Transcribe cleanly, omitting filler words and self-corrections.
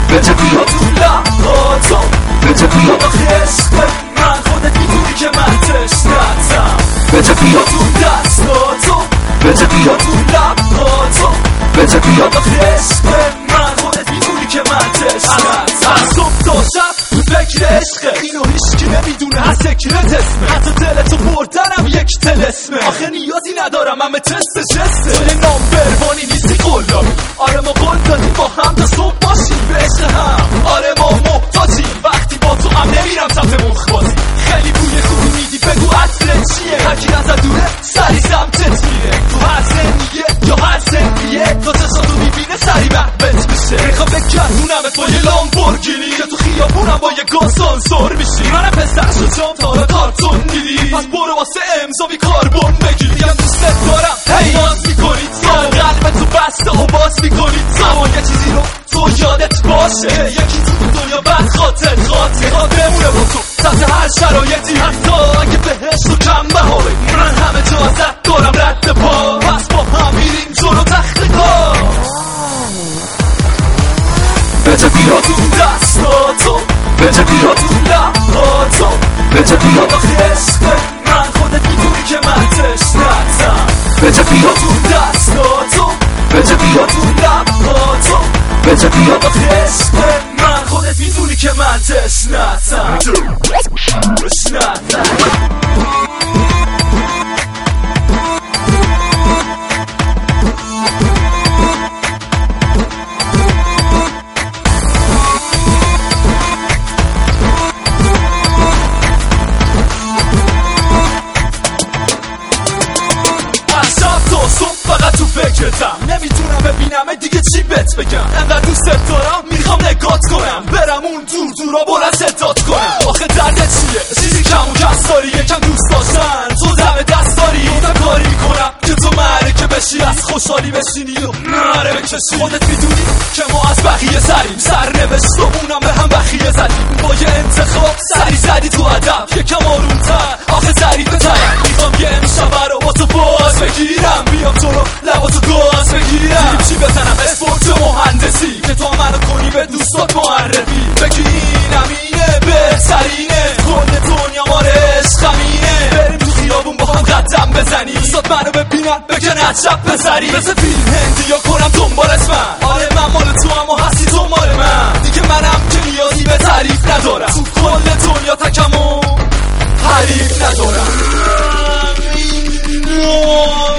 بده بیا تو لباتو، بده بیا عشق من، خودت میدونی که من تشنتم. بده بیا تو دستاتو، بده بیا تو لباتو، بده بیا عشق من، خودت میدونی که من تشنتم. از صبح تا شب فکر عشقه، اینو هیچکی نمیدونه از سکرت اسمه، حتی دلتو بردنم یک تلسمه. آخه نیازی ندارم من به تست جسته، تو یه نامبروانی نیستی قلابی. آره ما قول دادیم با هم تا صبح باشیم به عشق هم. آره ما محتاجیم، وقتی با تو هم نمیرم سمت مخبازی. خیلی بوی خوبی میدی بگو عطرت چیه، هرکی ازت دوره سری سمتت میره. تو هر سنیه یا هر سنیه، تا چشاتو میبینه سری محبت میشه. میخوام بگردونمت با یه لامبورگینی، که تو خیابونم با یه گاسانسور میشی. منم پسر شجام تا حالا کارتون دیدی، پس برو واسه امضا بی کاربون بگیر. میگم دوست دارم هی ناز میکنید، تا قلبت تو بسته و باز میکنید. زمان یه چیزی رو تو یادت باشه، یکی تو دنیا بعد خاطر بمونه با تو تحت هر شرایطی، حتی اگه بهش تو کم بها بگی. من همه جا ازت دارم رد پا، پس با هم میریم جلو تخت کار. بده بیا تو دستاتو، بده بیا تو لباتو، بده بیا عشق من، خودت میدونی که من تشنتم. بده بیا تو دستاتو، بده بیا تو لباتو، بده بیا عشق من، خودت میدونی که من تشنتم. فقط تو فکرتم، نمیتونم ببینم دیگه چی بهت بگم. انقدر دوست دارم میخوام نگات کنم، برم اون دورا بلند صدات کنم. آخه دردت چیه؟ چیزی کم و کس داری، یکم دوست داشتن تو دم دست داری. اونم کاری میکنم که تو معرکه بشی، از خوشحالی بشینی و نره بکشی. خودت میدونی که ما از بقیه سریم، سرنوشت و اونم به هم بخیه زدیم. با یه انتخاب سری زدی تو ادب، یکم آرومتر آخه ظریفه ترم. میخوام یه امشب رو با تو باز بگیرم، بیام تو رو لباتو گاز بگیرم. چی بزنم اسپورت مهندسی، که تو منو کنی به دوستات معرفی. بگی اینم اینه بهترینه، کل دنیا ما عشقمینه. بریم تو خیابون با هم قدم بزنی، دوستات منو ببینن بگن عجب بزری. مثل فیلم هندی یا کنم دنبالت من. آره من مال تو هم و هستی تو مال من، دیگه منم که نیازی به تعریف ندارم. تو کل دنیا تکم و حریف ندارم.